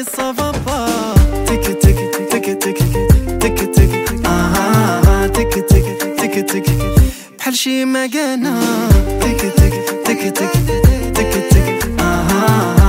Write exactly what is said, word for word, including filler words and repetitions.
si ça va pas. Tiki tiki tiki tiki tiki tiki ah tiki tiki tiki tiki بحال شي مكانة. تيكي تيكي تيكي تيكي تيكي تيكي آه